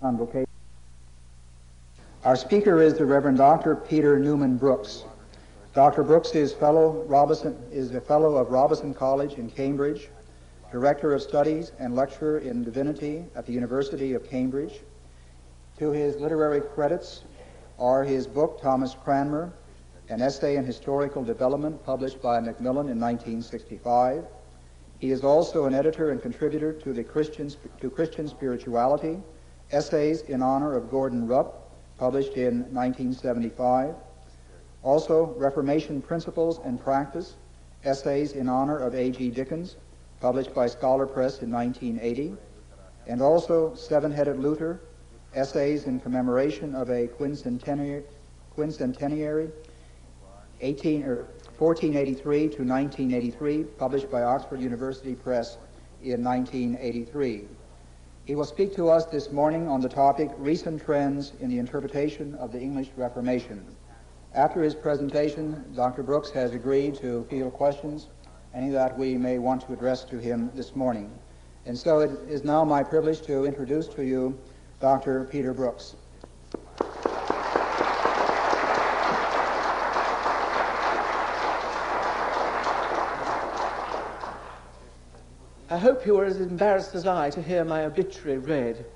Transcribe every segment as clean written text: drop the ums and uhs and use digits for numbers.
on vocation. Our speaker is the Reverend Dr. Peter Newman Brooks. Dr. Brooks is a fellow of Robison College in Cambridge, Director of Studies and Lecturer in Divinity at the University of Cambridge. To his literary credits are his book, Thomas Cranmer, an essay in historical development published by Macmillan in 1965. He is also an editor and contributor to Christian Spirituality, Essays in Honor of Gordon Rupp, published in 1975. Also, Reformation Principles and Practice, Essays in Honor of A.G. Dickens, published by Scholar Press in 1980. And also, Seven-Headed Luther, Essays in Commemoration of a Quincentenary 1483 to 1983, published by Oxford University Press in 1983. He will speak to us this morning on the topic, Recent Trends in the Interpretation of the English Reformation. After his presentation, Dr. Brooks has agreed to field questions, any that we may want to address to him this morning. And so it is now my privilege to introduce to you Dr. Peter Brooks. I hope you were as embarrassed as I to hear my obituary read.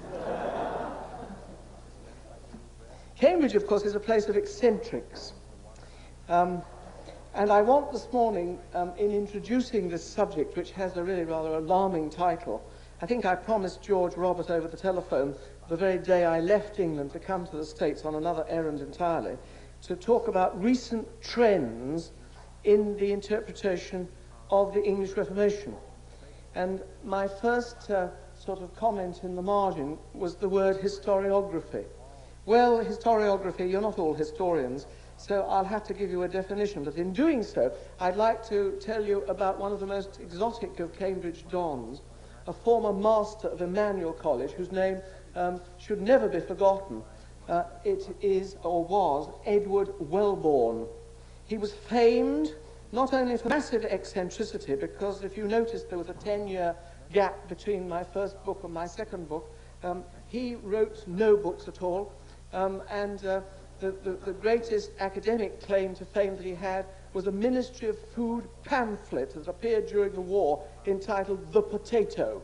Cambridge, of course, is a place of eccentrics. And I want this morning, in introducing this subject, which has a really rather alarming title, I think I promised George Robert over the telephone the very day I left England to come to the States on another errand entirely, to talk about recent trends in the interpretation of the English Reformation. And my first sort of comment in the margin was the word historiography. Well, historiography, you're not all historians, so I'll have to give you a definition. But in doing so, I'd like to tell you about one of the most exotic of Cambridge dons, a former master of Emmanuel College, whose name should never be forgotten. It is, or was, Edward Wellborn. He was famed not only for massive eccentricity, because if you notice there was a 10-year gap between my first book and my second book, he wrote no books at all, and the greatest academic claim to fame that he had was a Ministry of Food pamphlet that appeared during the war entitled The Potato.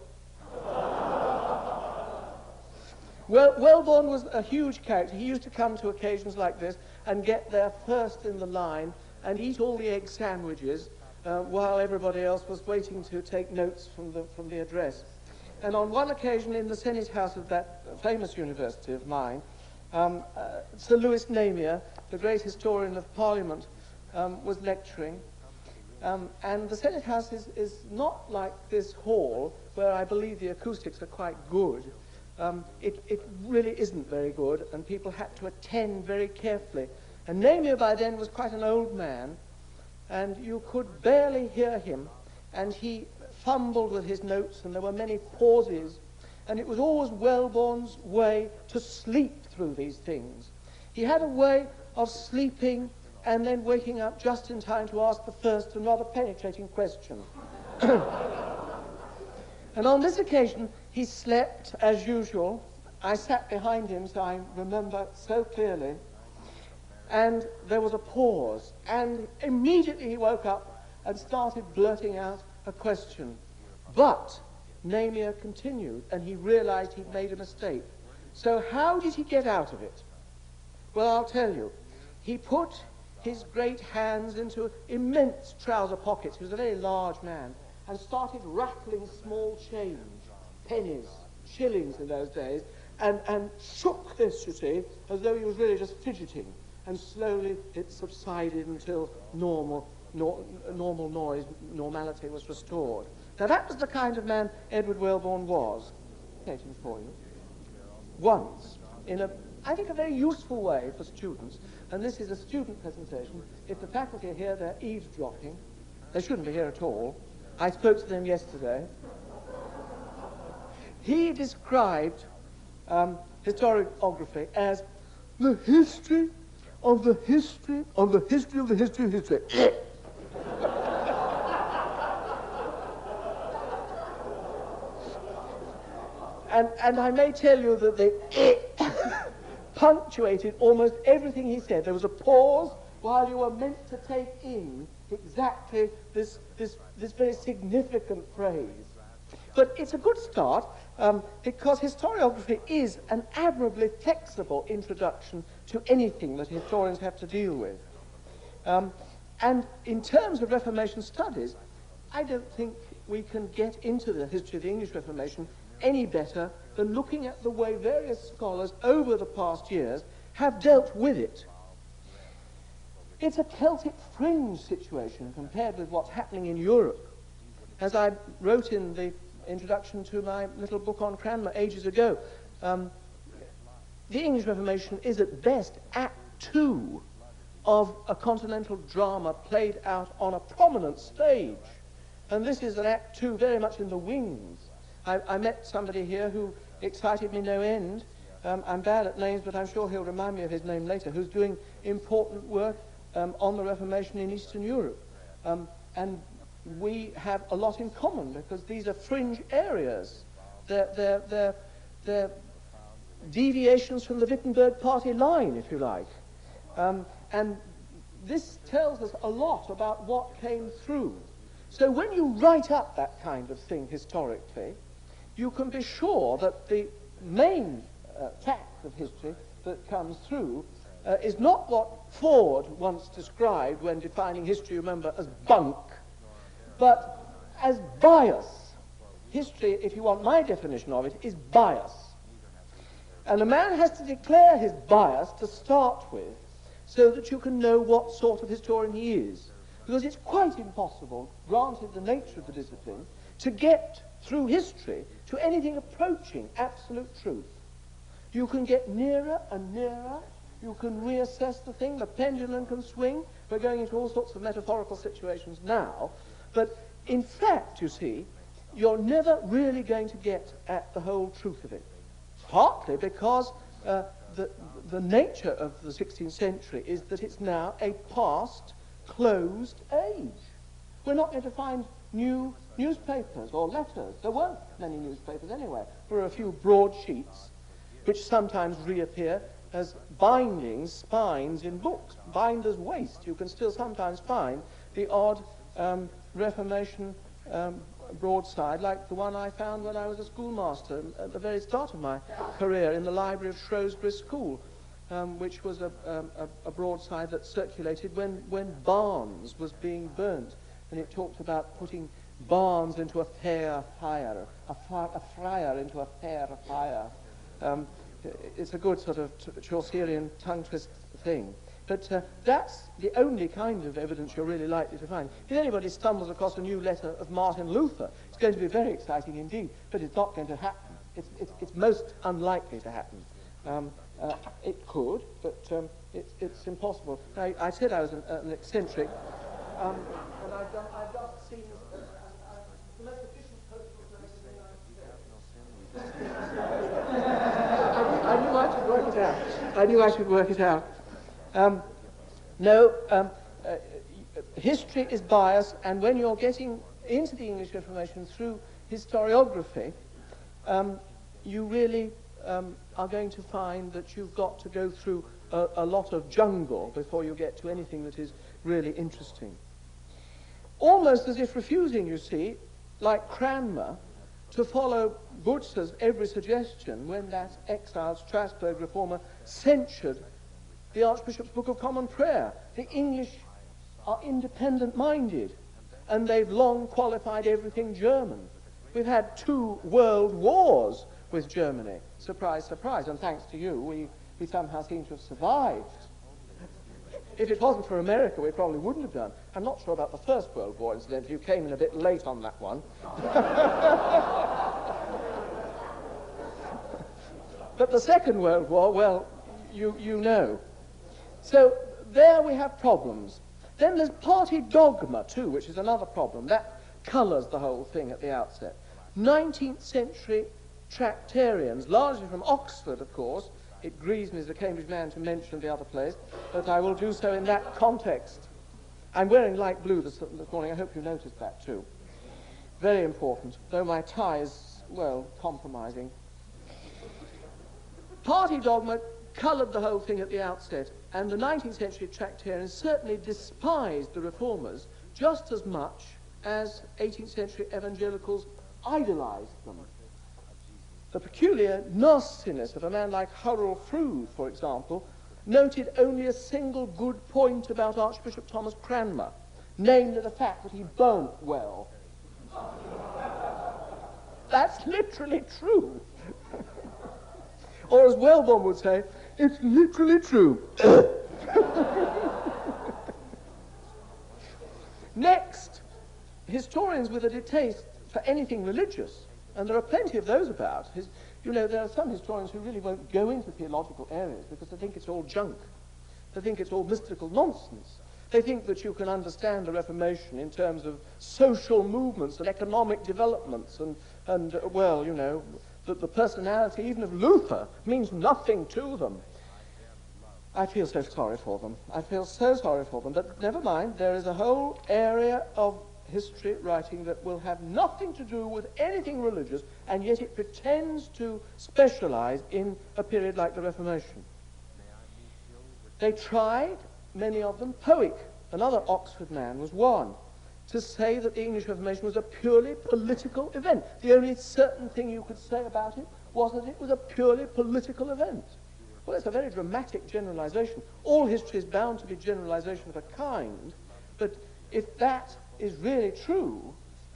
Well, Wellborn was a huge character. He used to come to occasions like this and get there first in the line and eat all the egg sandwiches while everybody else was waiting to take notes from the address. And on one occasion in the Senate House of that famous university of mine, Sir Lewis Namier, the great historian of Parliament, was lecturing. And the Senate House is not like this hall, where I believe the acoustics are quite good. It really isn't very good, and people had to attend very carefully. And Namier by then was quite an old man, and you could barely hear him, and he fumbled with his notes, and there were many pauses, and it was always Wellborn's way to sleep through these things. He had a way of sleeping and then waking up just in time to ask the first and rather penetrating question. And on this occasion, he slept as usual. I sat behind him, so I remember so clearly. And there was a pause, and immediately he woke up and started blurting out a question. But Namier continued, and he realized he'd made a mistake. So how did he get out of it? Well, I'll tell you. He put his great hands into immense trouser pockets. He was a very large man, and started rattling small change, pennies, shillings in those days, and shook this, you see, as though he was really just fidgeting. And slowly it subsided until normal noise, normality was restored. Now that was the kind of man Edward Wellborn was. Waiting for you. Once, in I think a very useful way for students, and this is a student presentation. If the faculty are here, they're eavesdropping. They shouldn't be here at all. I spoke to them yesterday. He described historiography as the history of the history of the history of the history of history. And I may tell you that the punctuated almost everything he said. There was a pause while you were meant to take in exactly this very significant phrase. But it's a good start because historiography is an admirably flexible introduction to anything that historians have to deal with. And in terms of Reformation studies, I don't think we can get into the history of the English Reformation any better than looking at the way various scholars over the past years have dealt with it. It's a Celtic fringe situation compared with what's happening in Europe. As I wrote in the introduction to my little book on Cranmer ages ago, the English Reformation is at best Act 2 of a continental drama played out on a prominent stage. And this is an Act 2 very much in the wings. I met somebody here who excited me no end. I'm bad at names, but I'm sure he'll remind me of his name later, who's doing important work on the Reformation in Eastern Europe. And we have a lot in common because these are fringe areas. They're deviations from the Wittenberg party line, if you like. And this tells us a lot about what came through. So when you write up that kind of thing historically, you can be sure that the main fact of history that comes through is not what Ford once described when defining history, remember, as bunk, but as bias. History, if you want my definition of it, is bias. And a man has to declare his bias to start with so that you can know what sort of historian he is. Because it's quite impossible, granted the nature of the discipline, to get through history to anything approaching absolute truth. You can get nearer and nearer. You can reassess the thing. The pendulum can swing. We're going into all sorts of metaphorical situations now. But in fact, you see, you're never really going to get at the whole truth of it. Partly because the nature of the 16th century is that it's now a past, closed age. We're not going to find new newspapers or letters. There weren't many newspapers anyway. There were a few broadsheets which sometimes reappear as bindings, spines in books. Binder's waste. You can still sometimes find the odd Reformation broadside, like the one I found when I was a schoolmaster at the very start of my career in the library of Shrewsbury School, which was a broadside that circulated when Barnes was being burnt, and it talked about putting Barnes into a fair fire, a friar into a fair fire. It's a good sort of Chaucerian tongue twist thing. But that's the only kind of evidence you're really likely to find. If anybody stumbles across a new letter of Martin Luther, it's going to be very exciting indeed, but it's not going to happen. It's most unlikely to happen. It could, but it's impossible. Now, I said I was an eccentric, and I've just seen the most efficient postal service in the United States. I knew I should work it out. I knew I should work it out. History is biased, and when you're getting into the English Reformation through historiography, you really are going to find that you've got to go through a lot of jungle before you get to anything that is really interesting. Almost as if refusing, you see, like Cranmer, to follow Butzer's every suggestion when that exiled Strasbourg reformer censured the Archbishop's Book of Common Prayer. The English are independent-minded, and they've long qualified everything German. We've had 2 world wars with Germany. Surprise, surprise. And thanks to you, we somehow seem to have survived. If it wasn't for America, we probably wouldn't have done. I'm not sure about the First World War, incidentally. You came in a bit late on that one. But the Second World War, well, you know. So there we have problems. Then there's party dogma, too, which is another problem. That colours the whole thing at the outset. 19th century Tractarians, largely from Oxford, of course. It grieves me as a Cambridge man to mention the other place, but I will do so in that context. I'm wearing light blue this morning. I hope you noticed that, too. Very important, though my tie is, well, compromising. Party dogma coloured the whole thing at the outset, and the 19th century Tractarians certainly despised the Reformers just as much as 18th century evangelicals idolized them. The peculiar nastiness of a man like Hurrell Froude, for example, noted only a single good point about Archbishop Thomas Cranmer, namely the fact that he burnt well. That's literally true. Or as Wellborn would say, it's literally true. Next, historians with a distaste for anything religious, and there are plenty of those about. You know, there are some historians who really won't go into theological areas because they think it's all junk. They think it's all mystical nonsense. They think that you can understand the Reformation in terms of social movements and economic developments and well, you know, that the personality even of Luther means nothing to them. I feel so sorry for them. I feel so sorry for them. But never mind, there is a whole area of history writing that will have nothing to do with anything religious, and yet it pretends to specialize in a period like the Reformation. They tried, many of them, Powick, another Oxford man, was one, to say that the English Reformation was a purely political event. The only certain thing you could say about it was that it was a purely political event. Well, it's a very dramatic generalization. All history is bound to be generalization of a kind, but if that is really true,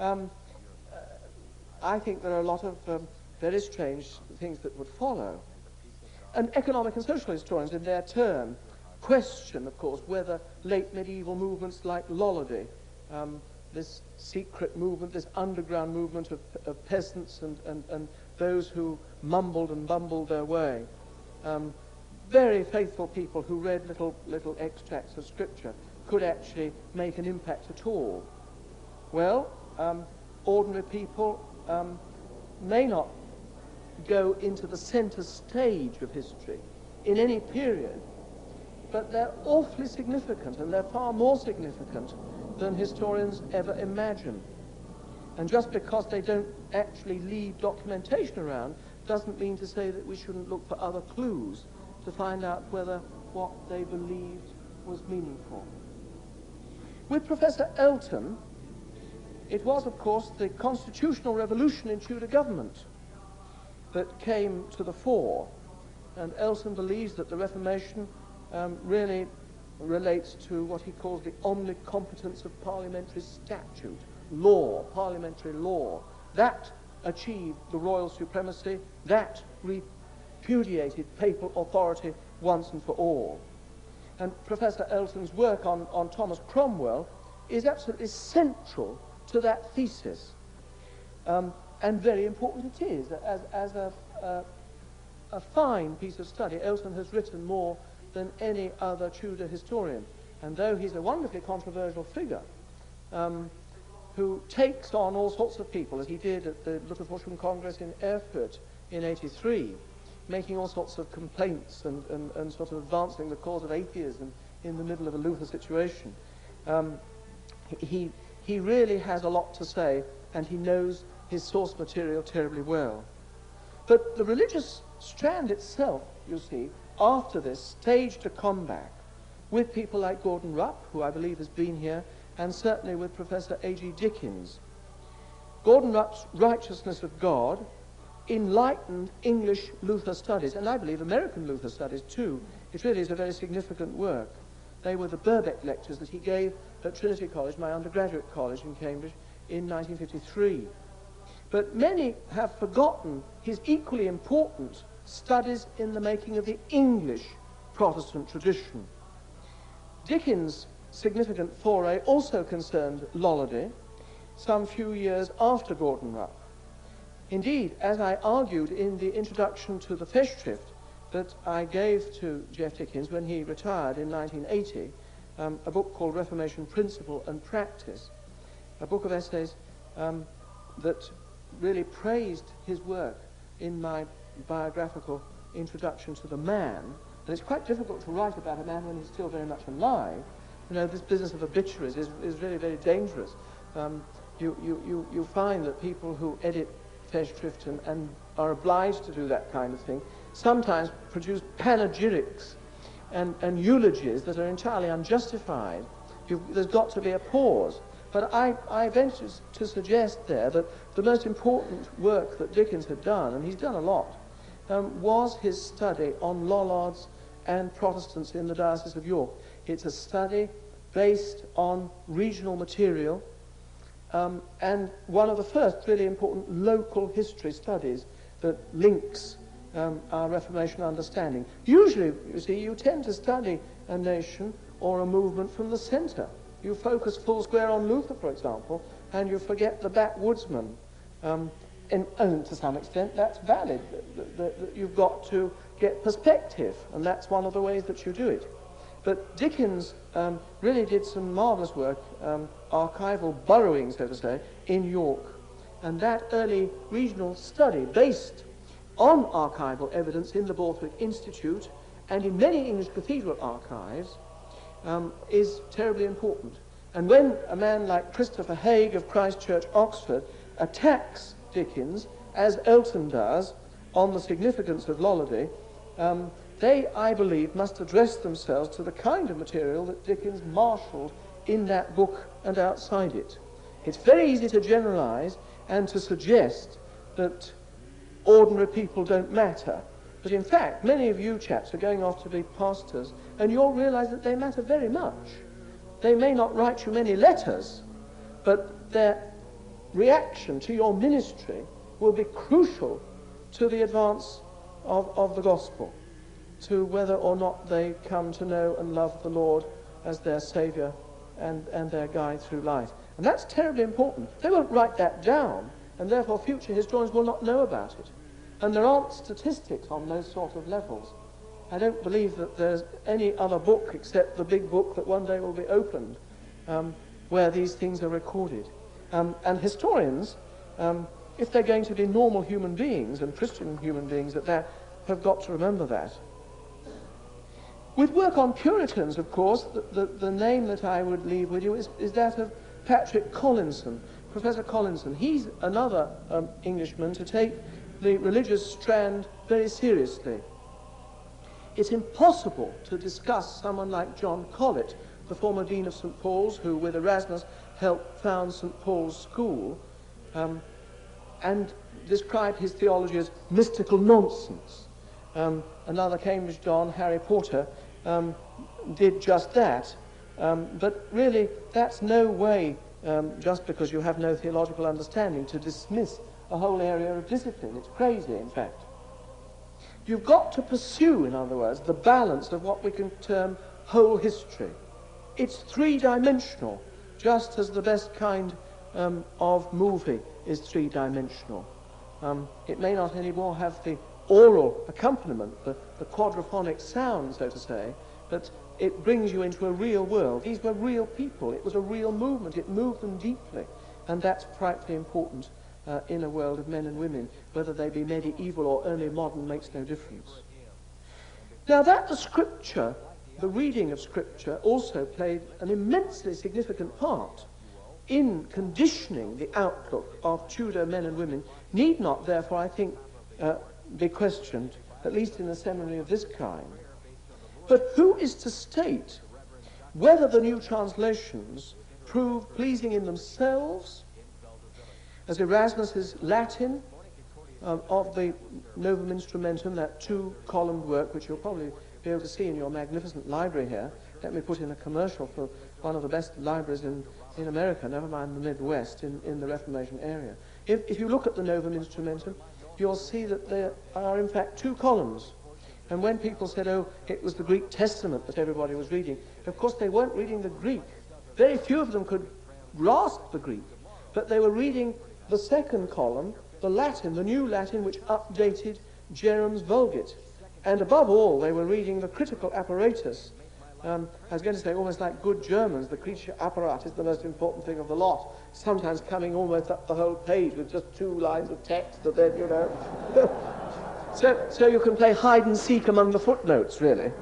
I think there are a lot of very strange things that would follow. And economic and social historians, in their turn, question, of course, whether late medieval movements like Lollardy, this secret movement, this underground movement of peasants and those who mumbled and bumbled their way, very faithful people who read little extracts of scripture, could actually make an impact at all. Well, ordinary people may not go into the center stage of history in any period, but they're awfully significant, and they're far more significant than historians ever imagine. And just because they don't actually leave documentation around doesn't mean to say that we shouldn't look for other clues to find out whether what they believed was meaningful. With Professor Elton, it was, of course, the constitutional revolution in Tudor government that came to the fore, and Elton believes that the Reformation really relates to what he calls the omnicompetence of parliamentary statute, law, parliamentary law. That achieved the royal supremacy, that repudiated papal authority once and for all. And Professor Elton's work on Thomas Cromwell is absolutely central to that thesis. And very important it is. As a fine piece of study, Elton has written more than any other Tudor historian. And though he's a wonderfully controversial figure, who takes on all sorts of people, as he did at the Lutherfortian Congress in Erfurt in '83, making all sorts of complaints and sort of advancing the cause of atheism in the middle of a Luther situation. He really has a lot to say, and he knows his source material terribly well. But the religious strand itself, you see, after this, staged a comeback with people like Gordon Rupp, who I believe has been here, and certainly with Professor A.G. Dickens. Gordon Rupp's Righteousness of God enlightened English Luther studies, and I believe American Luther studies too. It really is a very significant work. They were the Birbeck lectures that he gave at Trinity College, my undergraduate college in Cambridge, in 1953. But many have forgotten his equally important studies in the making of the English Protestant tradition. Dickens' significant foray also concerned Lollardy, some few years after Gordon Rupp. Indeed, as I argued in the introduction to the Festschrift that I gave to Geoff Dickens when he retired in 1980, a book called Reformation Principle and Practice, a book of essays that really praised his work in my biographical introduction to the man. And it's quite difficult to write about a man when he's still very much alive. You know, this business of obituaries is really very dangerous. You find that people who edit Festschrift and are obliged to do that kind of thing sometimes produce panegyrics and eulogies that are entirely unjustified. There's got to be a pause. But I venture to suggest there that the most important work that Dickens had done, and he's done a lot, was his study on Lollards and Protestants in the Diocese of York. It's a study based on regional material, and one of the first really important local history studies that links our Reformation understanding. Usually, you see, you tend to study a nation or a movement from the centre. You focus full square on Luther, for example, and you forget the backwoodsman. And to some extent, that's valid. You've got to get perspective, and that's one of the ways that you do it. But Dickens really did some marvellous work, archival burrowing, so to say, in York. And that early regional study, based on archival evidence in the Borthwick Institute and in many English cathedral archives, is terribly important. And when a man like Christopher Haig of Christ Church, Oxford, attacks Dickens, as Elton does, on the significance of Lollardy, they, I believe, must address themselves to the kind of material that Dickens marshalled in that book and outside it. It's very easy to generalize and to suggest that ordinary people don't matter. But in fact, many of you chaps are going off to be pastors, and you'll realize that they matter very much. They may not write you many letters, but their reaction to your ministry will be crucial to the advance of the gospel, to whether or not they come to know and love the Lord as their Saviour and their guide through life. And that's terribly important. They won't write that down, and therefore future historians will not know about it. And there aren't statistics on those sort of levels. I don't believe that there's any other book except the big book that one day will be opened where these things are recorded. And historians, if they're going to be normal human beings and Christian human beings at that, have got to remember that. With work on Puritans, of course, the name that I would leave with you is that of Patrick Collinson, Professor Collinson. He's another Englishman to take the religious strand very seriously. It's impossible to discuss someone like John Colet, the former Dean of St. Paul's, who with Erasmus helped found St. Paul's School, and described his theology as mystical nonsense. Another Cambridge Don, Harry Porter, did just that. But really, that's no way, just because you have no theological understanding, to dismiss a whole area of discipline. It's crazy, in fact. You've got to pursue, in other words, the balance of what we can term whole history. It's three-dimensional, just as the best kind of movie is three-dimensional. It may not anymore have the oral accompaniment, the quadraphonic sound, so to say, but it brings you into a real world. These were real people. It was a real movement. It moved them deeply. And that's frightfully important in a world of men and women. Whether they be medieval or early modern makes no difference. Now that the Scripture, the reading of Scripture, also played an immensely significant part in conditioning the outlook of Tudor men and women need not, therefore, I think, be questioned, at least in a seminary of this kind. But who is to state whether the new translations prove pleasing in themselves, as Erasmus's Latin of the Novum Instrumentum, that two-columned work, which you'll probably be able to see in your magnificent library here. Let me put in a commercial for one of the best libraries in America, never mind the Midwest, in the Reformation area. If you look at the Novum Instrumentum, you'll see that there are, in fact, two columns. And when people said, oh, it was the Greek Testament that everybody was reading, of course they weren't reading the Greek. Very few of them could grasp the Greek, but they were reading the second column, the Latin, the New Latin, which updated Jerome's Vulgate. And above all, they were reading the critical apparatus. I was going to say, almost like good Germans, the creature apparatus is the most important thing of the lot, sometimes coming almost up the whole page with just 2 lines of text that then, you know. So you can play hide and seek among the footnotes, really.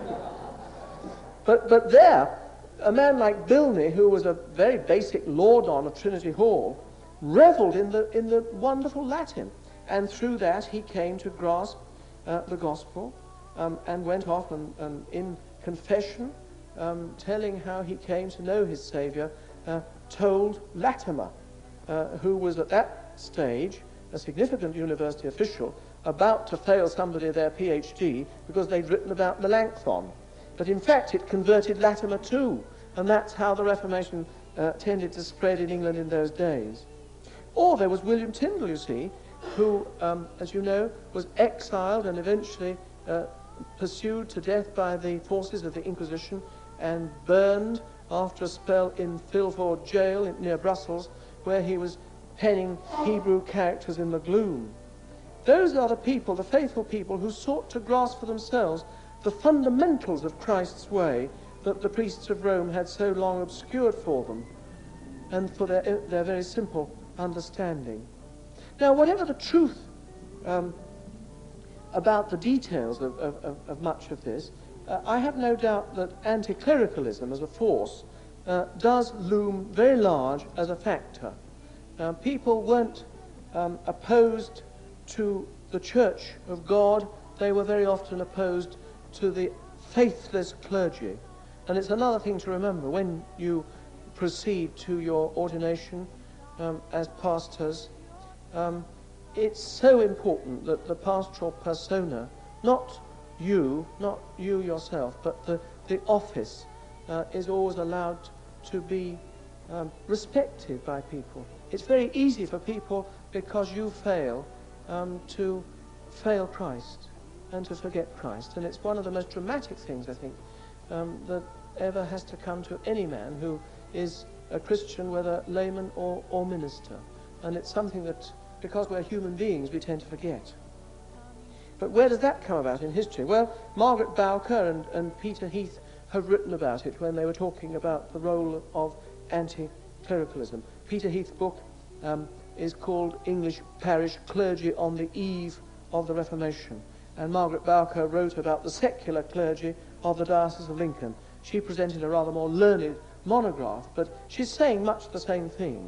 But there, a man like Bilney, who was a very basic lord-on of Trinity Hall, revelled in the wonderful Latin, and through that he came to grasp the gospel, and went off and in confession, telling how he came to know his Saviour, told Latimer, who was at that stage a significant university official, about to fail somebody their PhD because they'd written about Melanchthon. But in fact it converted Latimer too, and that's how the Reformation tended to spread in England in those days. Or there was William Tyndale, you see, who, as you know, was exiled and eventually pursued to death by the forces of the Inquisition and burned after a spell in Filford jail near Brussels, where he was penning Hebrew characters in the gloom. Those are the people, the faithful people, who sought to grasp for themselves the fundamentals of Christ's way that the priests of Rome had so long obscured for them, and for their very simple understanding. Now, whatever the truth about the details of much of this, I have no doubt that anti-clericalism as a force does loom very large as a factor. People weren't opposed to the Church of God, they were very often opposed to the faithless clergy. And it's another thing to remember when you proceed to your ordination as pastors. It's so important that the pastoral persona, not you yourself, but the office is always allowed to be respected by people. It's very easy for people, because you fail, to fail Christ and to forget Christ. And it's one of the most dramatic things, I think, that ever has to come to any man who is a Christian, whether layman or minister. And it's something that, because we're human beings, we tend to forget. But where does that come about in history? Well, Margaret Bowker and Peter Heath have written about it when they were talking about the role of anti-clericalism. Peter Heath's book is called English Parish Clergy on the Eve of the Reformation. And Margaret Bowker wrote about the secular clergy of the Diocese of Lincoln. She presented a rather more learned monograph, but she's saying much the same thing.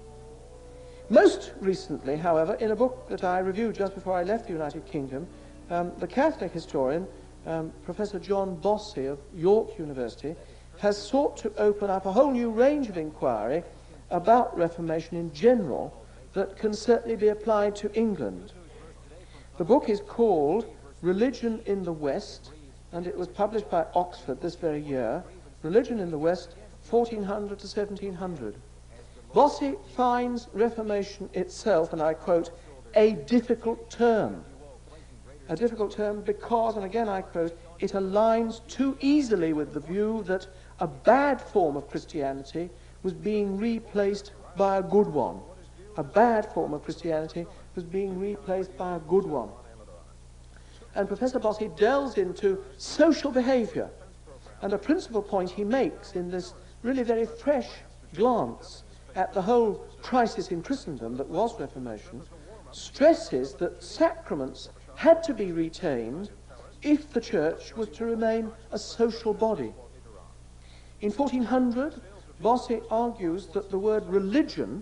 Most recently, however, in a book that I reviewed just before I left the United Kingdom, the Catholic historian, Professor John Bossy of York University, has sought to open up a whole new range of inquiry about Reformation in general that can certainly be applied to England. The book is called Religion in the West, and it was published by Oxford this very year. Religion in the West, 1400 to 1700. Bossy finds Reformation itself, and I quote, a difficult term. A difficult term because, and again I quote, it aligns too easily with the view that a bad form of Christianity was being replaced by a good one. A bad form of Christianity was being replaced by a good one. And Professor Bossy delves into social behavior. And a principal point he makes in this really very fresh glance at the whole crisis in Christendom that was Reformation, stresses that sacraments had to be retained if the Church was to remain a social body. In 1400, Bossy argues that the word religion,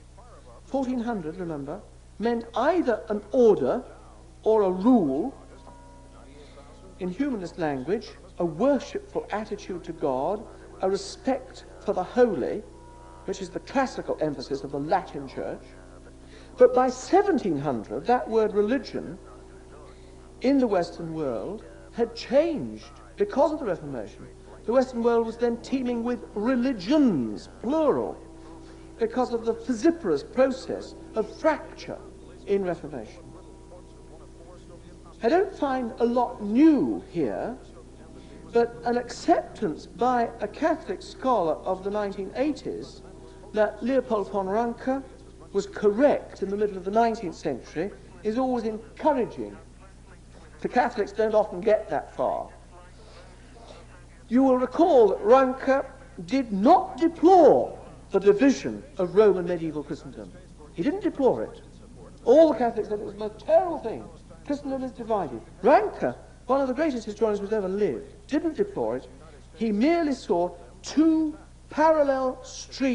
1400, remember, meant either an order or a rule. In humanist language, a worshipful attitude to God, a respect for the holy, which is the classical emphasis of the Latin Church. But by 1700, that word religion in the Western world had changed because of the Reformation. The Western world was then teeming with religions, plural, because of the fissiparous process of fracture in Reformation. I don't find a lot new here, but an acceptance by a Catholic scholar of the 1980s that Leopold von Ranke was correct in the middle of the 19th century is always encouraging. The Catholics don't often get that far. You will recall that Ranke did not deplore the division of Roman medieval Christendom. He didn't deplore it. All the Catholics said it was the most terrible thing. Christendom is divided. Ranke, one of the greatest historians who's ever lived, didn't deplore it. He merely saw two parallel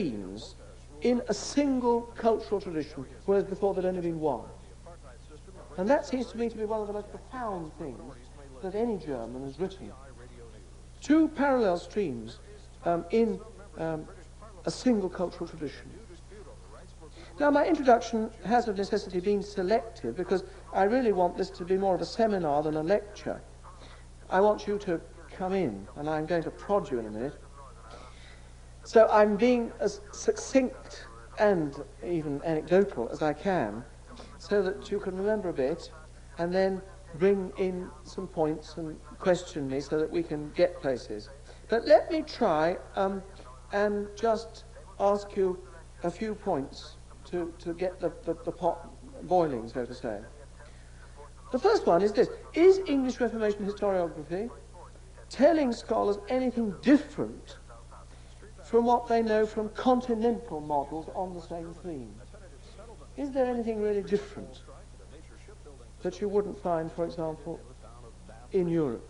streams in a single cultural tradition, whereas before there'd only been one. And that seems to me to be one of the most profound things that any German has written. Two parallel streams in a single cultural tradition. Now, my introduction has of necessity been selective because I really want this to be more of a seminar than a lecture. I want you to come in, and I'm going to prod you in a minute. So I'm being as succinct and even anecdotal as I can, so that you can remember a bit, and then bring in some points and question me so that we can get places. But let me try and just ask you a few points to get the pot boiling, so to say. The first one is this: is English Reformation historiography telling scholars anything different from what they know from continental models on the same theme? Is there anything really different that you wouldn't find, for example, in Europe?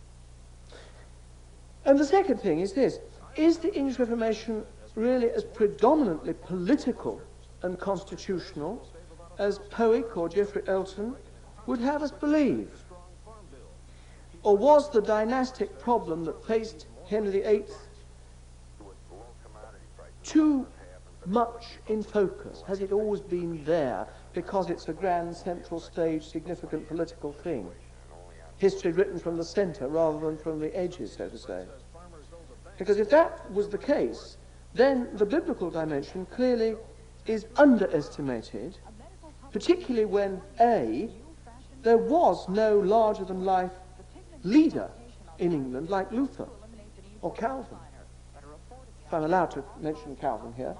And the second thing is this: is the English Reformation really as predominantly political and constitutional as Powick or Geoffrey Elton would have us believe? Or was the dynastic problem that faced Henry VIII too much in focus? Has it always been there because it's a grand central stage significant political thing? History written from the centre rather than from the edges, so to say. Because if that was the case, then the biblical dimension clearly is underestimated, particularly when A, there was no larger-than-life leader in England like Luther or Calvin, if I'm allowed to mention Calvin here.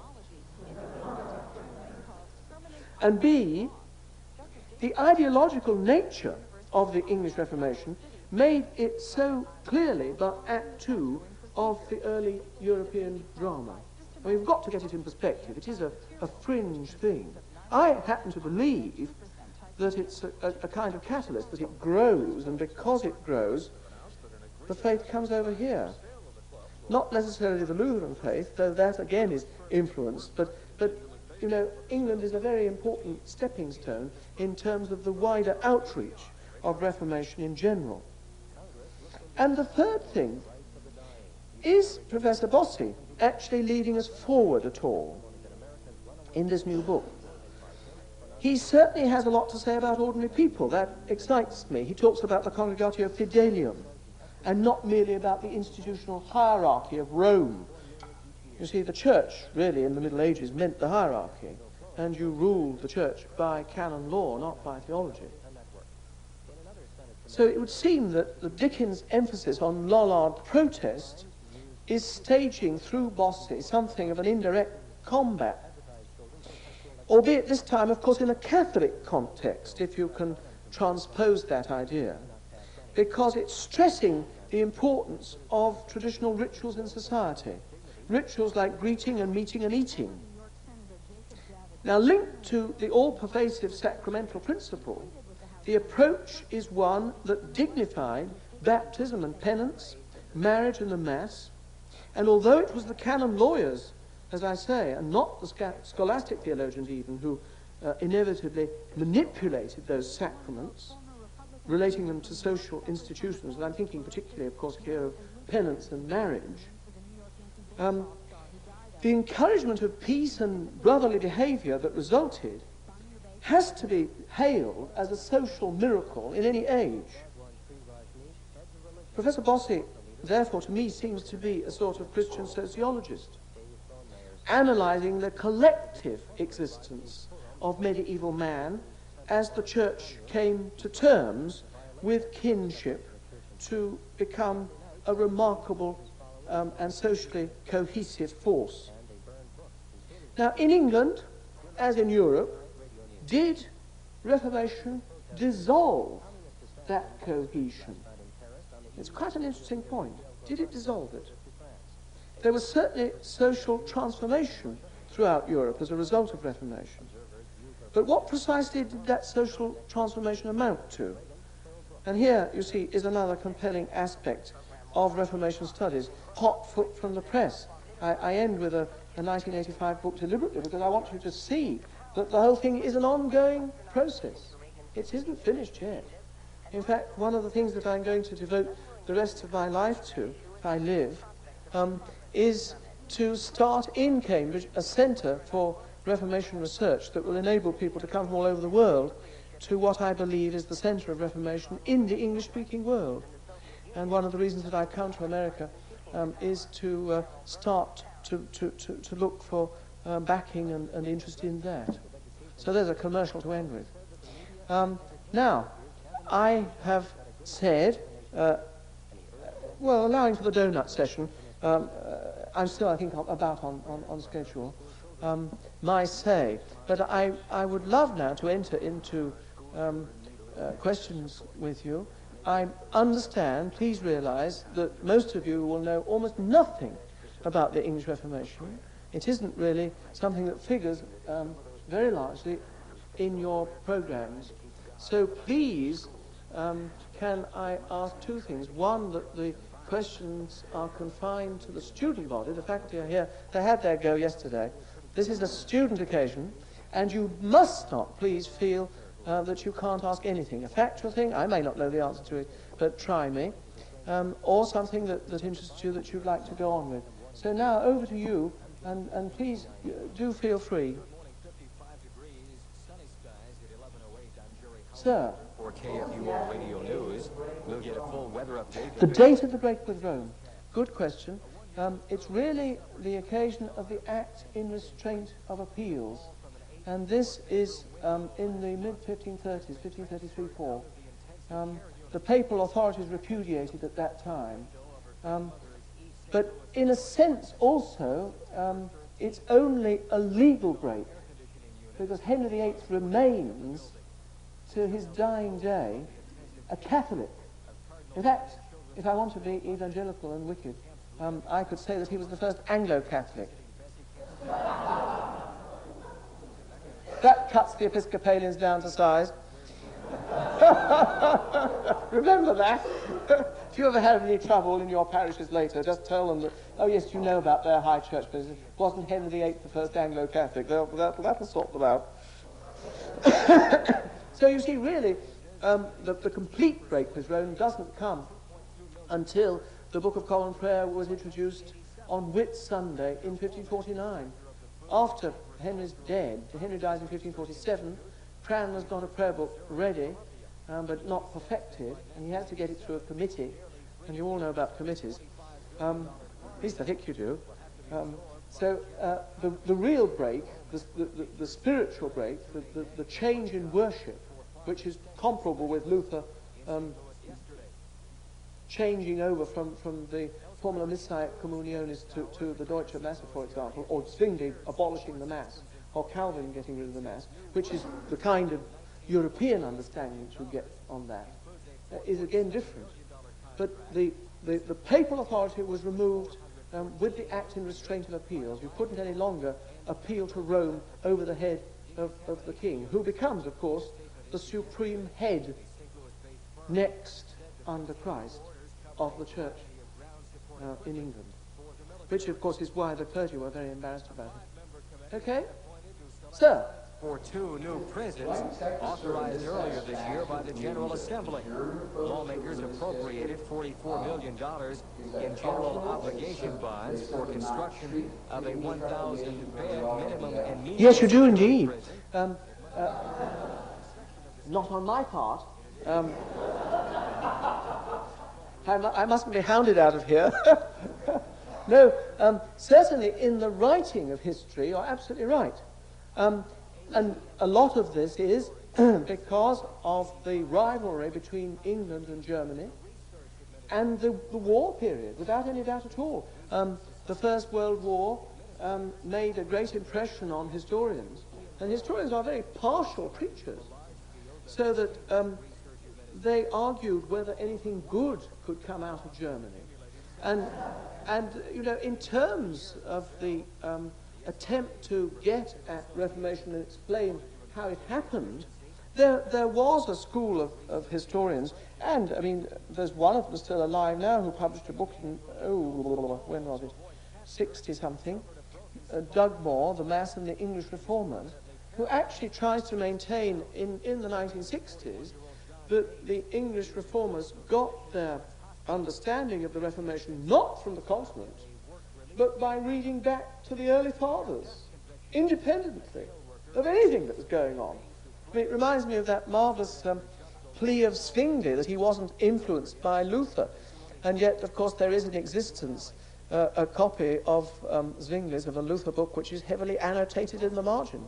And B, the ideological nature of the English Reformation made it so clearly but Act 2 of the early European drama. I mean, we've got to get it in perspective. It is a fringe thing. I happen to believe that it's a kind of catalyst, that it grows, and because it grows, the faith comes over here. Not necessarily the Lutheran faith, though that again is influenced, but you know, England is a very important stepping stone in terms of the wider outreach of Reformation in general. And the third thing, is Professor Bossi actually leading us forward at all in this new book? He certainly has a lot to say about ordinary people. That excites me. He talks about the Congregatio Fidelium and not merely about the institutional hierarchy of Rome. You see, the church, really, in the Middle Ages meant the hierarchy, and you ruled the church by canon law, not by theology. So it would seem that the Dickens' emphasis on Lollard protest is staging through Bossi something of an indirect combat, albeit this time, of course, in a Catholic context, if you can transpose that idea, because it's stressing the importance of traditional rituals in society, rituals like greeting and meeting and eating. Now, linked to the all-pervasive sacramental principle, the approach is one that dignified baptism and penance, marriage and the Mass, and although it was the canon lawyers, as I say, and not the scholastic theologians even, who inevitably manipulated those sacraments, relating them to social institutions, and I'm thinking particularly, of course, here of penance and marriage, the encouragement of peace and brotherly behaviour that resulted has to be hailed as a social miracle in any age. Professor Bossi, therefore, to me, seems to be a sort of Christian sociologist, analysing the collective existence of medieval man as the church came to terms with kinship to become a remarkable and socially cohesive force. Now, in England, as in Europe, did Reformation dissolve that cohesion? It's quite an interesting point. Did it dissolve it? There was certainly social transformation throughout Europe as a result of Reformation. But what precisely did that social transformation amount to? And here, you see, is another compelling aspect of Reformation studies, hot foot from the press. I end with a 1985 book deliberately because I want you to see that the whole thing is an ongoing process. It isn't finished yet. In fact, one of the things that I'm going to devote the rest of my life to, if I live, is to start in Cambridge a centre for Reformation research that will enable people to come from all over the world to what I believe is the centre of Reformation in the English-speaking world. And one of the reasons that I've come to America is to start to look for backing and interest in that. So there's a commercial to end with. Now, I have said, well, allowing for the donut session, I'm still, I think, about on schedule, my say. But I would love now to enter into questions with you. I understand, please realize, that most of you will know almost nothing about the English Reformation. It isn't really something that figures very largely in your programs. So please, can I ask two things? One, that the questions are confined to the student body. The faculty are here. They had their go yesterday. This is a student occasion, and you must not, please, feel that you can't ask anything. A factual thing, I may not know the answer to it, but try me. Or something that interests you that you'd like to go on with. So now, over to you, and please do feel free. Sir. For KFUO Radio News, we'll get a full weather update. The date of the break with Rome. Good question. It's really the occasion of the Act in Restraint of Appeals. And this is in the mid-1530s, 1533-4. The papal authorities repudiated at that time. But in a sense also, it's only a legal break, because Henry VIII remains, to his dying day, a Catholic. In fact, if I want to be evangelical and wicked, I could say that he was the first Anglo-Catholic. That cuts the Episcopalians down to size. Remember that. If you ever had any trouble in your parishes later, just tell them that, oh yes, you know about their high church business. Wasn't Henry VIII the first Anglo-Catholic? That'll sort them out. So you see, really, the complete break with Rome doesn't come until the Book of Common Prayer was introduced on Whit Sunday in 1549. After Henry's dead, Henry dies in 1547, Cranmer's got a prayer book ready, but not perfected, and he has to get it through a committee, and you all know about committees. At least I think you do. So the real break, the spiritual break, the change in worship, which is comparable with Luther changing over from the Formula Missae Communionis to the Deutsche Messe, for example, or Zwingli abolishing the Mass, or Calvin getting rid of the Mass, which is the kind of European understanding that you get on that, is again different. But the papal authority was removed with the Act in Restraint of Appeals. You couldn't any longer appeal to Rome over the head of the king, who becomes, of course, the supreme head next under Christ of the church in England, which of course is why the clergy were very embarrassed about it. Okay? Sir? For 2 new prisons authorized earlier this year by the General Assembly. Lawmakers appropriated $44 million in general obligation bonds for construction of a 1,000-bed minimum and medium. Yes, you do indeed. Not on my part. I mustn't be hounded out of here. No, certainly in the writing of history, you're absolutely right. And a lot of this is because of the rivalry between England and Germany and the war period, without any doubt at all. The First World War made a great impression on historians, and historians are very partial creatures, so that they argued whether anything good could come out of Germany. And you know, in terms of the attempt to get at Reformation and explain how it happened, there was a school of historians, and I mean, there's one of them still alive now who published a book in, when was it, 60-something, Doug Moore, The Mass and the English Reformers, who actually tries to maintain in the 1960s that the English reformers got their understanding of the Reformation not from the continent, but by reading back to the early fathers, independently of anything that was going on. I mean, it reminds me of that marvellous plea of Zwingli that he wasn't influenced by Luther. And yet, of course, there is in existence a copy of Zwingli's, of a Luther book, which is heavily annotated in the margin.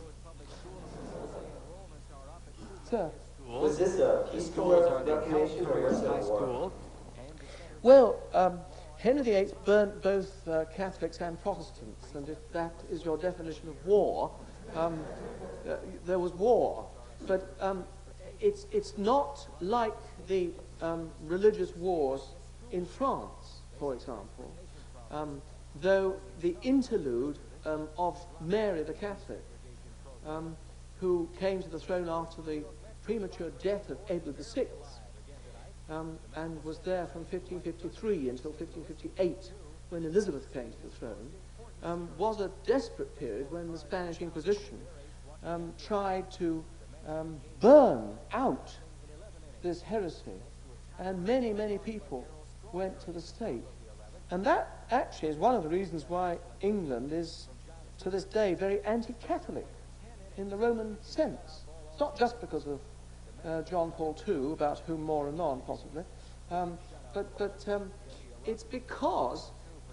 Sir? Was this a peaceful Reformation or a civil war? Well, Henry VIII burnt both Catholics and Protestants, and if that is your definition of war, there was war. But it's not like the religious wars in France, for example, though the interlude of Mary the Catholic, who came to the throne after the premature death of Edward VI, and was there from 1553 until 1558, when Elizabeth came to the throne, was a desperate period when the Spanish Inquisition tried to burn out this heresy, and many, many people went to the stake. And that actually is one of the reasons why England is, to this day, very anti-Catholic in the Roman sense. It's not just because of John Paul II, about whom more anon, possibly, but it's because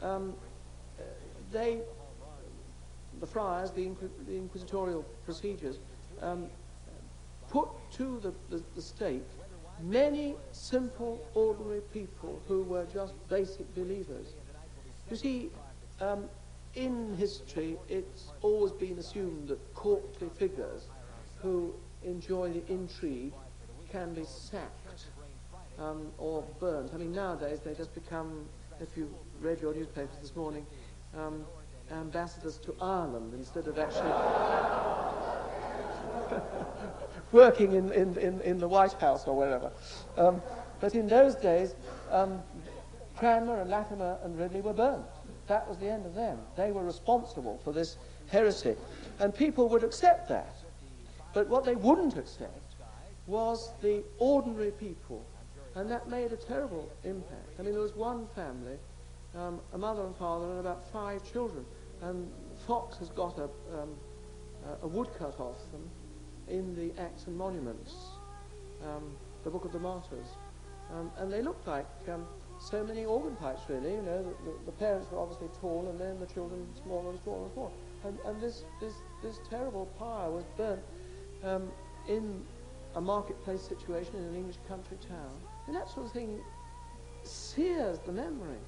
the friars, the inquisitorial procedures, put to the stake many simple, ordinary people who were just basic believers. You see, in history, it's always been assumed that courtly figures who enjoy the intrigue can be sacked or burnt. I mean, nowadays they just become, if you read your newspapers this morning, ambassadors to Ireland instead of actually working in the White House or wherever. But in those days, Cranmer and Latimer and Ridley were burnt. That was the end of them. They were responsible for this heresy. And people would accept that. But what they wouldn't accept was the ordinary people. And that made a terrible impact. I mean, there was one family, a mother and father and about 5 children. And Fox has got a woodcut of them in the Acts and Monuments, the Book of the Martyrs. And they looked like so many organ pipes, really. You know, the parents were obviously tall, and then the children smaller and smaller and smaller. And this terrible pyre was burnt in a marketplace situation in an English country town. And that sort of thing sears the memory.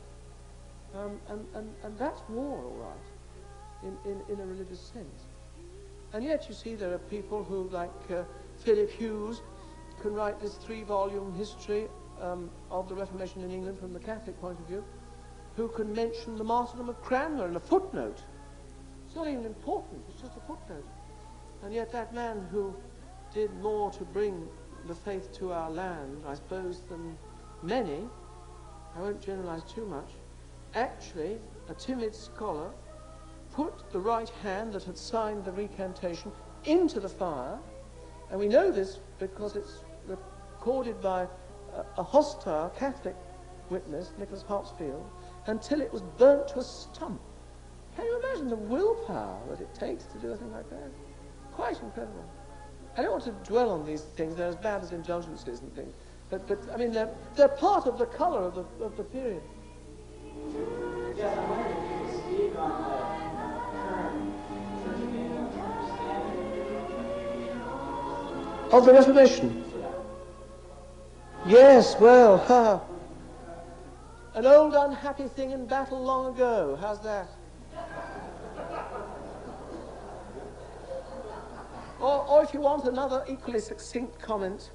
And that's war, all right, in a religious sense. And yet, you see, there are people who, like Philip Hughes, can write this 3-volume history of the Reformation in England from the Catholic point of view, who can mention the martyrdom of Cranmer in a footnote. It's not even important, it's just a footnote. And yet that man who did more to bring the faith to our land, I suppose, than many, I won't generalize too much, actually, a timid scholar, put the right hand that had signed the recantation into the fire, and we know this because it's recorded by a hostile Catholic witness, Nicholas Hartsfield, until it was burnt to a stump. Can you imagine the willpower that it takes to do a thing like that? Quite incredible. I don't want to dwell on these things. They're as bad as indulgences and things. But I mean, they're part of the colour of the period. Jeff, I wonder if you could speak on the current Church of England understanding Of the Reformation? Yes, well, an old unhappy thing in battle long ago. How's that? Or if you want another equally succinct comment,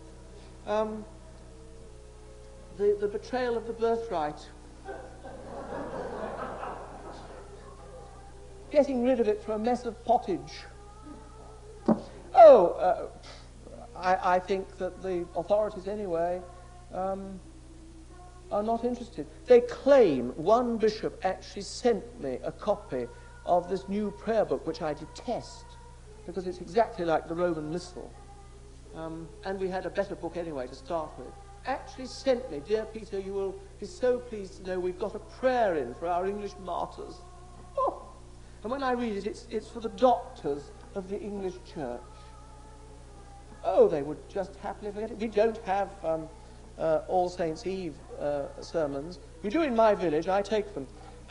the betrayal of the birthright. Getting rid of it for a mess of pottage. Oh, I think that the authorities anyway are not interested. They claim one bishop actually sent me a copy of this new prayer book, which I detest, because it's exactly like the Roman Missal. And we had a better book anyway to start with. Actually sent me, dear Peter, you will be so pleased to know we've got a prayer in for our English martyrs. Oh. And when I read it, it's for the doctors of the English church. Oh, they would just happily forget it. We don't have All Saints' Eve sermons. We do in my village. I take them.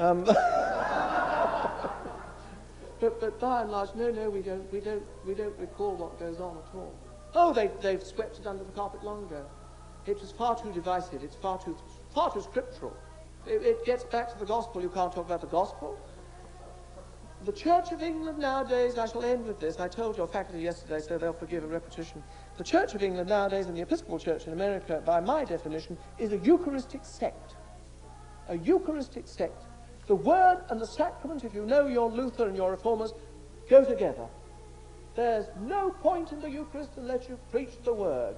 But by and large, no, we don't recall what goes on at all. Oh, they've swept it under the carpet long ago. It was far too divisive. It's far too scriptural. It gets back to the gospel. You can't talk about the gospel. The Church of England nowadays, I shall end with this. I told your faculty yesterday, so they'll forgive a repetition. The Church of England nowadays and the Episcopal Church in America, by my definition, is a Eucharistic sect. A Eucharistic sect. The Word and the Sacrament, if you know your Luther and your Reformers, go together. There's no point in the Eucharist unless you preach the Word.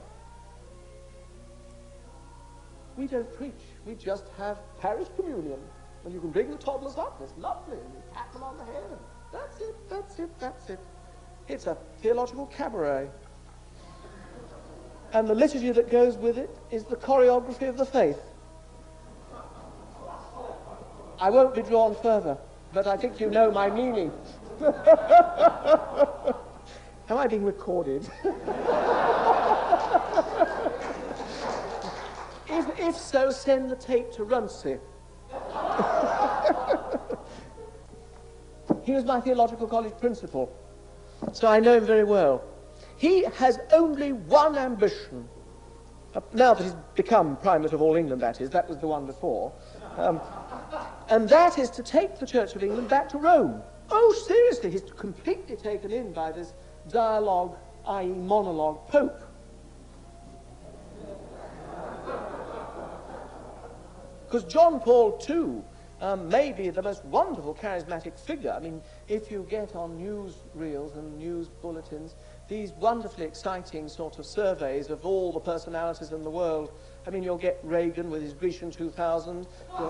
We don't preach. We just have parish communion. And you can bring the toddlers up. It's lovely. And you pat them on the head. And that's it. It's a theological cabaret. And the liturgy that goes with it is the choreography of the faith. I won't be drawn further, but I think you know my meaning. Am I being recorded? If so, send the tape to Runcie. He was my theological college principal, so I know him very well. He has only one ambition. Now that he's become Prime Minister of all England, that is. That was the one before. And that is to take the Church of England back to Rome. Oh, seriously, he's completely taken in by this dialogue, i.e. monologue, Pope. Because John Paul II may be the most wonderful charismatic figure. I mean, if you get on news reels and news bulletins, these wonderfully exciting sort of surveys of all the personalities in the world, I mean, you'll get Reagan with his Grecian 2000.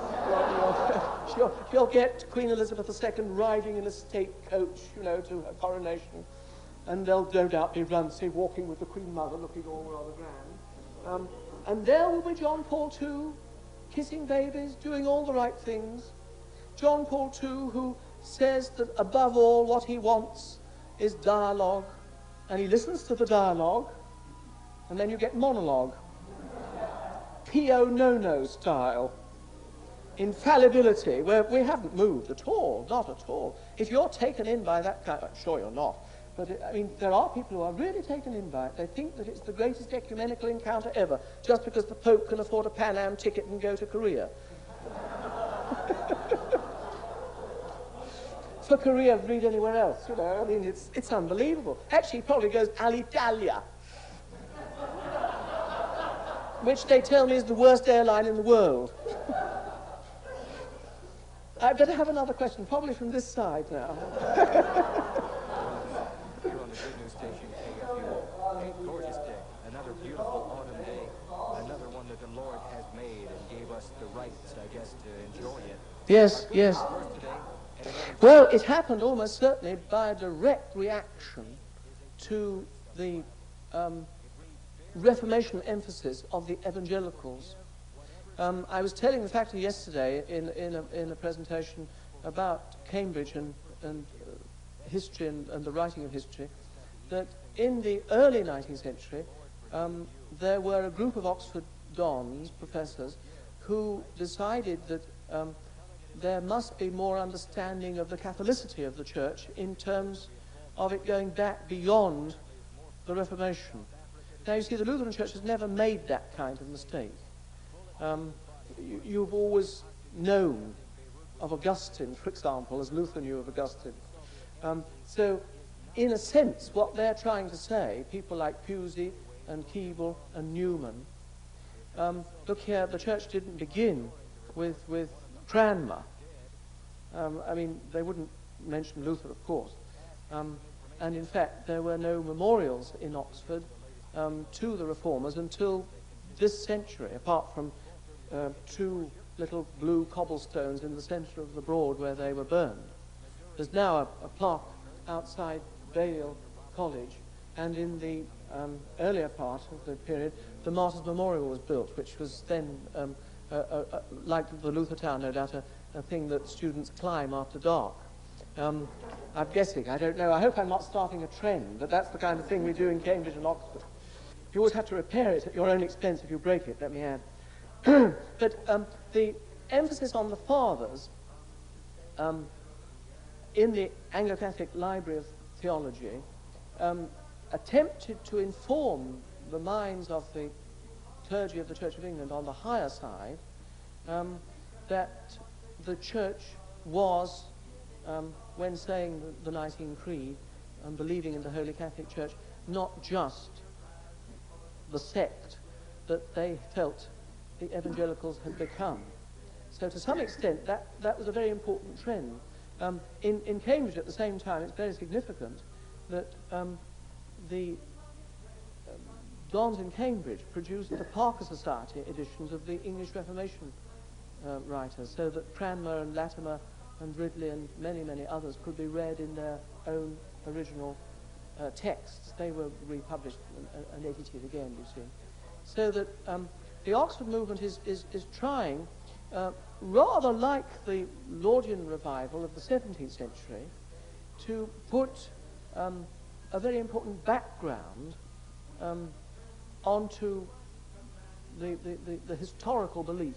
You'll get Queen Elizabeth II riding in a state coach, you know, to her coronation. And there'll no doubt be Runcie walking with the Queen Mother looking all rather grand. And there will be John Paul II kissing babies, doing all the right things. John Paul II, who says that above all what he wants is dialogue. And he listens to the dialogue, and then you get monologue. Pio Nono style. Infallibility, where we haven't moved at all, not at all. If you're taken in by that kind, I'm sure you're not, but I mean, there are people who are really taken in by it. They think that it's the greatest ecumenical encounter ever, just because the Pope can afford a Pan Am ticket and go to Korea. For Korea, read anywhere else, you know. I mean, it's unbelievable. Actually, he probably goes Alitalia, which they tell me is the worst airline in the world. I'd better have another question, probably from this side now. Here on the Good News Station, KFUO. A gorgeous day, another beautiful autumn day, another one that the Lord has made and gave us the rights, I guess, to enjoy it. Yes, yes. Well, it happened almost certainly by a direct reaction to the Reformation emphasis of the evangelicals. I was telling the faculty yesterday in a presentation about Cambridge and history and the writing of history, that in the early 19th century there were a group of Oxford dons, professors, who decided that there must be more understanding of the Catholicity of the Church in terms of it going back beyond the Reformation. Now, you see, the Lutheran Church has never made that kind of mistake. You've always known of Augustine, for example, as Luther knew of Augustine. So, in a sense, what they're trying to say, people like Pusey and Keble and Newman, look here, the Church didn't begin with Cranmer. I mean, they wouldn't mention Luther, of course. And in fact, there were no memorials in Oxford to the Reformers until this century, apart from two little blue cobblestones in the centre of the Broad where they were burned. There's now a plaque outside Balliol College, and in the earlier part of the period, the Martyrs' Memorial was built, which was then, like the Luther Tower, no doubt, a thing that students climb after dark. I'm guessing, I don't know. I hope I'm not starting a trend, but that's the kind of thing we do in Cambridge and Oxford. You always have to repair it at your own expense if you break it, let me add. But the emphasis on the Fathers in the Anglo-Catholic Library of Theology attempted to inform the minds of the clergy of the Church of England on the higher side that the Church was, when saying the Nicene Creed and believing in the Holy Catholic Church, not just the sect that they felt the evangelicals had become. So to some extent, that was a very important trend. In Cambridge at the same time, it's very significant that the Dons in Cambridge produced the Parker Society editions of the English Reformation writers, so that Cranmer and Latimer and Ridley and many, many others could be read in their own original texts. They were republished and edited again, you see. So that the Oxford movement is trying, rather like the Laudian revival of the 17th century, to put a very important background onto the historical belief.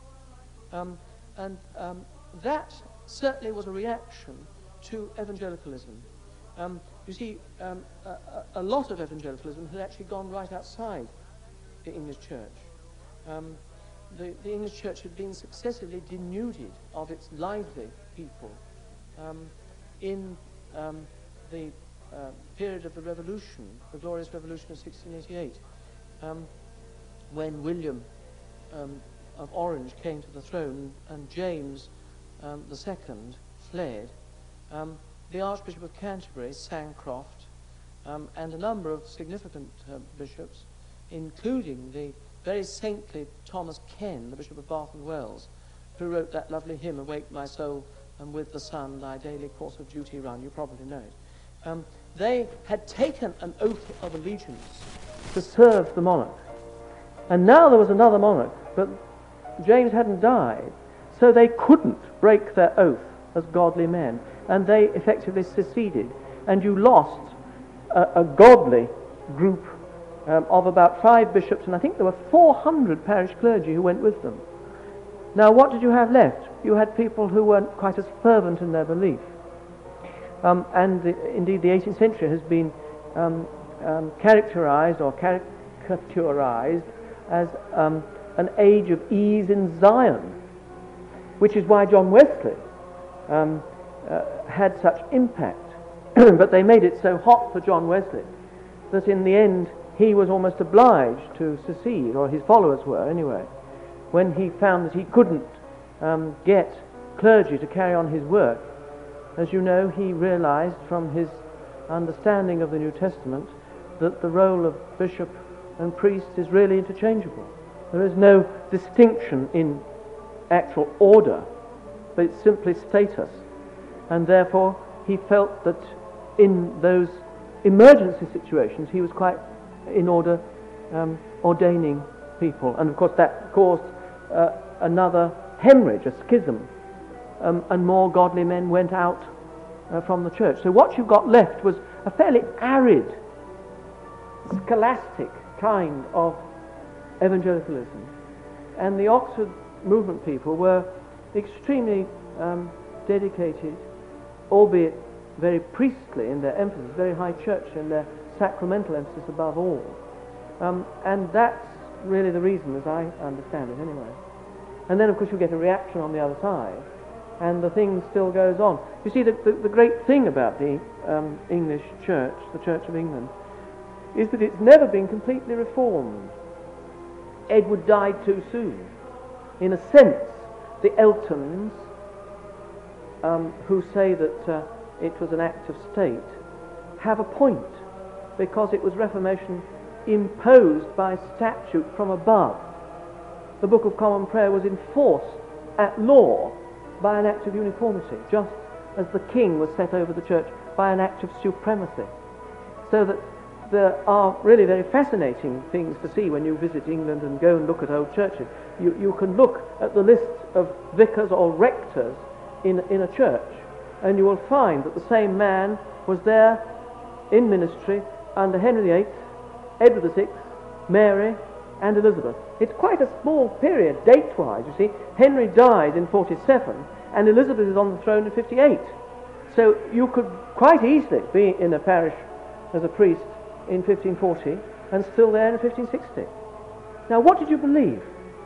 That certainly was a reaction to evangelicalism. You see, a lot of evangelicalism had actually gone right outside the English church. The English church had been successively denuded of its lively people in the period of the Revolution, the Glorious Revolution of 1688, when William of Orange came to the throne and James II fled. The Archbishop of Canterbury, Sancroft, and a number of significant bishops, including the very saintly Thomas Ken, the Bishop of Bath and Wells, who wrote that lovely hymn, "Awake my soul, and with the sun thy daily course of duty run." You probably know it. They had taken an oath of allegiance to serve the monarch. And now there was another monarch, but James hadn't died, so they couldn't break their oath as godly men, and they effectively seceded, and you lost a godly group of about 5 bishops, and I think there were 400 parish clergy who went with them. Now what did you have left? You had people who weren't quite as fervent in their belief. Indeed the 18th century has been characterized or caricaturized as an age of ease in Zion, which is why John Wesley had such impact. But they made it so hot for John Wesley that in the end he was almost obliged to secede, or his followers were anyway, when he found that he couldn't get clergy to carry on his work. As you know, he realized from his understanding of the New Testament that the role of bishop and priest is really interchangeable. There is no distinction in actual order, but it's simply status. And therefore he felt that in those emergency situations he was quite in order ordaining people. And of course that caused another hemorrhage, a schism, and more godly men went out from the church. So what you got left was a fairly arid, scholastic kind of evangelicalism. And the Oxford movement people were extremely dedicated, albeit very priestly in their emphasis, very high church in their sacramental emphasis above all. And that's really the reason, as I understand it anyway. And then of course you get a reaction on the other side, and the thing still goes on. You see, the great thing about the English church, the Church of England, is that it's never been completely reformed. Edward died too soon. In a sense, the Eltons, who say that it was an act of state, have a point, because it was Reformation imposed by statute from above. The Book of Common Prayer was enforced at law by an act of uniformity, just as the king was set over the church by an act of supremacy. So that there are really very fascinating things to see when you visit England and go and look at old churches. You can look at the list of vicars or rectors in a church, and you will find that the same man was there in ministry under Henry VIII, Edward VI, Mary, and Elizabeth. It's quite a small period, date-wise, you see. Henry died in 47, and Elizabeth is on the throne in 58. So you could quite easily be in a parish as a priest in 1540 and still there in 1560. Now, what did you believe?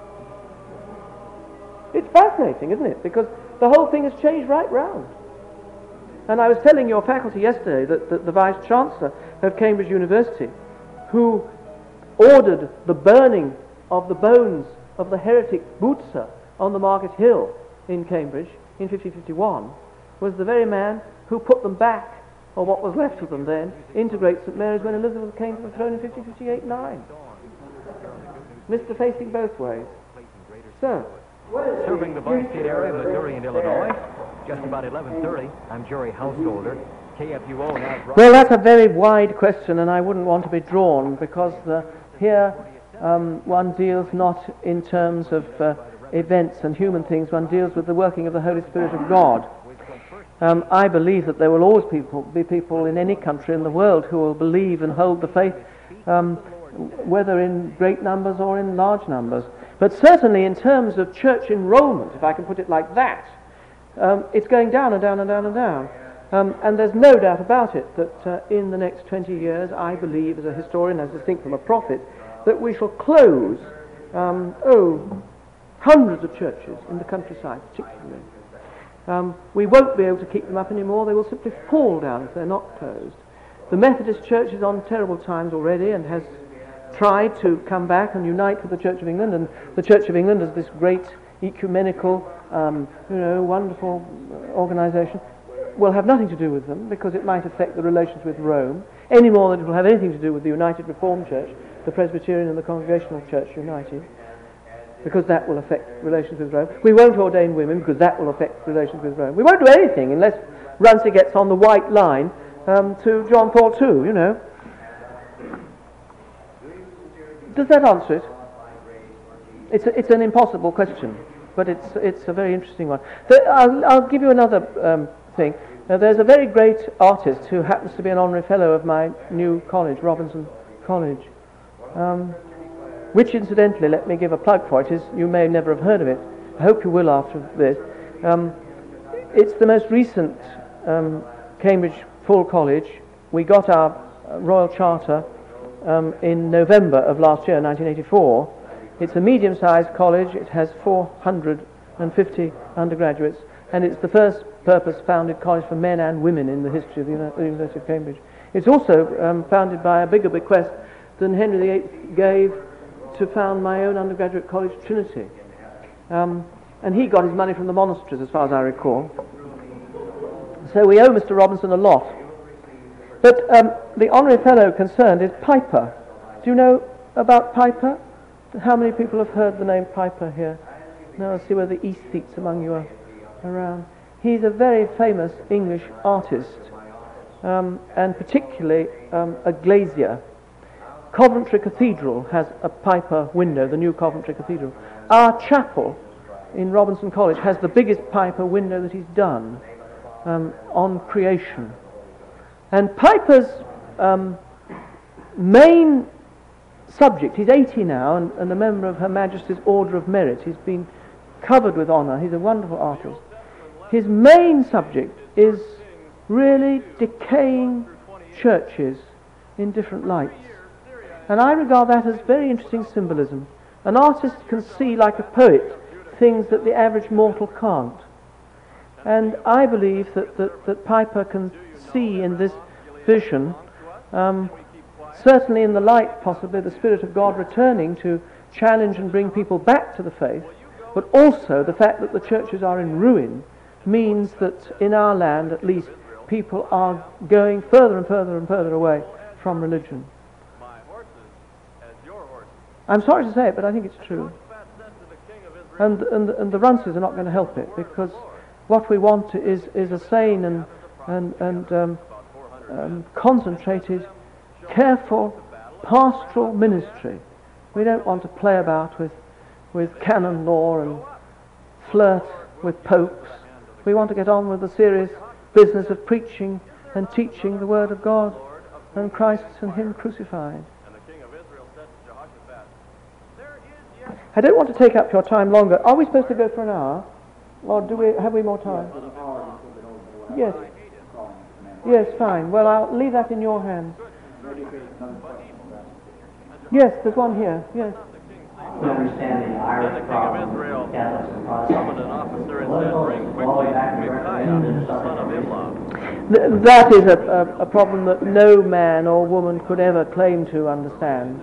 It's fascinating, isn't it? Because the whole thing has changed right round. And I was telling your faculty yesterday that the Vice-Chancellor of Cambridge University, who ordered the burning of the bones of the heretic Butzer on the Market Hill in Cambridge in 1551, was the very man who put them back, or what was left of them then, into Great St Mary's when Elizabeth came to the throne in 1558-9. Mr. Facing both ways. Sir. Serving the bi-state area of Missouri and Illinois, just about 11:30. I'm Jerry Householder, KFUO now. Well, that's a very wide question, and I wouldn't want to be drawn, because here one deals not in terms of events and human things, one deals with the working of the Holy Spirit of God. I believe that there will always be people in any country in the world who will believe and hold the faith, whether in great numbers or in large numbers. But certainly in terms of church enrollment, if I can put it like that, it's going down and down and down and down. And there's no doubt about it that in the next 20 years, I believe, as a historian, as distinct from a prophet, that we shall close, hundreds of churches in the countryside, particularly. We won't be able to keep them up anymore. They will simply fall down if they're not closed. The Methodist Church is on terrible times already and has tried to come back and unite with the Church of England, and the Church of England is this great ecumenical, wonderful organisation. Will have nothing to do with them, because it might affect the relations with Rome, any more than it will have anything to do with the United Reformed Church, the Presbyterian and the Congregational Church united, because that will affect relations with Rome. We won't ordain women, because that will affect relations with Rome. We won't do anything unless Runcie gets on the white line to John Paul II, you know. Does that answer it? It's an impossible question, but it's a very interesting one. I'll give you another thing. Now, there's a very great artist who happens to be an honorary fellow of my new college, Robinson College, which incidentally, let me give a plug for it, you may never have heard of it. I hope you will after this. It's the most recent Cambridge full college. We got our Royal Charter in November of last year, 1984. It's a medium-sized college. It has 450 undergraduates, and it's the first purpose-founded college for men and women in the history of the University of Cambridge. It's also founded by a bigger bequest than Henry VIII gave to found my own undergraduate college, Trinity. And he got his money from the monasteries, as far as I recall. So we owe Mr. Robinson a lot. But the honorary fellow concerned is Piper. Do you know about Piper? How many people have heard the name Piper here? Now I'll see whether the aesthetes among you are around. He's a very famous English artist, and particularly a glazier. Coventry Cathedral has a Piper window, the new Coventry Cathedral. Our chapel in Robinson College has the biggest Piper window that he's done on creation. And Piper's main subject, he's 80 now and a member of Her Majesty's Order of Merit. He's been covered with honour. He's a wonderful artist. His main subject is really decaying churches in different lights. And I regard that as very interesting symbolism. An artist can see, like a poet, things that the average mortal can't. And I believe that Piper can see in this vision, certainly in the light, possibly, the Spirit of God returning to challenge and bring people back to the faith, but also the fact that the churches are in ruin means that in our land, at least, people are going further and further and further away from religion. I'm sorry to say it, but I think it's true. And the Runcies are not going to help it, because what we want is a sane and concentrated careful pastoral ministry. We don't want to play about with canon law and flirt with popes. We want to get on with the serious business of preaching and teaching the Word of God and Christ and Him crucified. I don't want to take up your time longer. Are we supposed to go for an hour? Or have we more time? Yes. Yes, fine. Well, I'll leave that in your hands. Yes, there's one here. Yes. We understand the Irish problem, Catholics and Protestants. An officer and said, "Bring quickly Micaiah, the son of Imlah." That is a problem that no man or woman could ever claim to understand.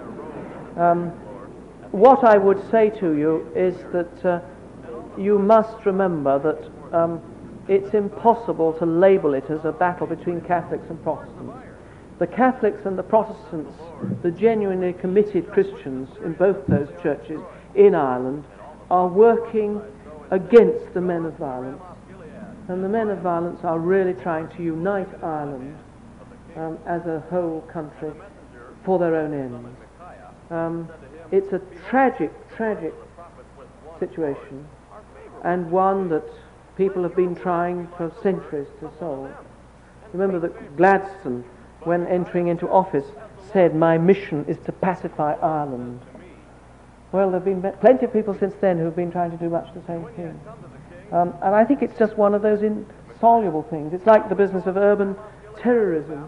What I would say to you is that you must remember that it's impossible to label it as a battle between Catholics and Protestants. The Catholics and the Protestants, the genuinely committed Christians in both those churches in Ireland, are working against the men of violence. And the men of violence are really trying to unite Ireland as a whole country for their own ends. It's a tragic, tragic situation, and one that people have been trying for centuries to solve. Remember that Gladstone, when entering into office, said, "My mission is to pacify Ireland." Well, there have been plenty of people since then who have been trying to do much the same thing. And I think it's just one of those insoluble things. It's like the business of urban terrorism.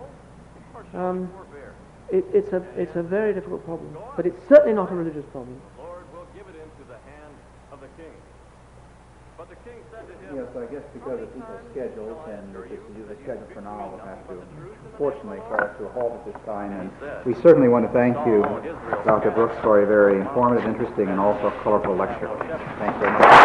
It's a very difficult problem, but it's certainly not a religious problem. Lord will give it into the hand of the king. But the king said to him, Yes, I guess because of people's schedules, and the schedule for now will have to, unfortunately, call us to a halt at this time. And we certainly want to thank you, Dr. Brooks, for a very informative, interesting, and also colorful lecture. Thanks very much.